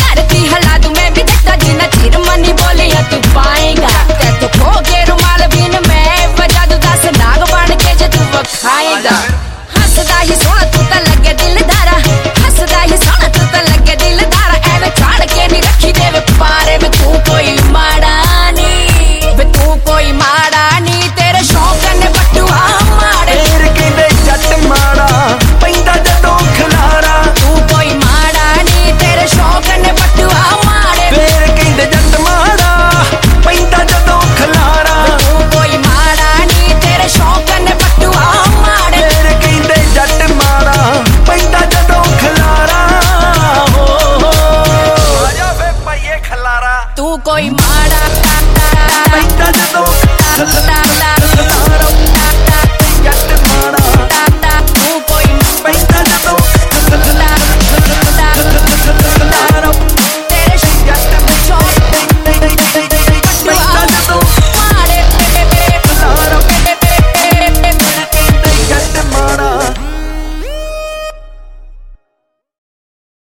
धरती हिला दूं मैं भी देखता जिन्ना चिर मनी बोलिया तू पाएगा तैथों खो के रुमाल बिन मैं वजा दूं 10 नाग बन के जे तू वखाएगा हसदा ही सोहना तू तां लगे दिलदारा हसदा ही सोहना तू तां लगे दिलदारा एवें छाड़ के नहीं रखी देवे पारे में तू कोई माड़ा नहीं वे तू कोई माड़ा नहीं तेरे शौक ने बटुआ माड़े फेर कहंदे जट माड़ा पैंदा जदों खलारा तू कोई माड़ा नहीं तेरे शौक ने बटुआ माड़े फेर कहंदे जट माड़ा पैंदा जदों खलारा तू कोई माड़ा नहीं तेरे शौक ने बटुआ माड़े फेर कहंदे जट माड़ा पैंदा जदों खलारा हो आजा फे पाइए खलारा तू कोई माड़ा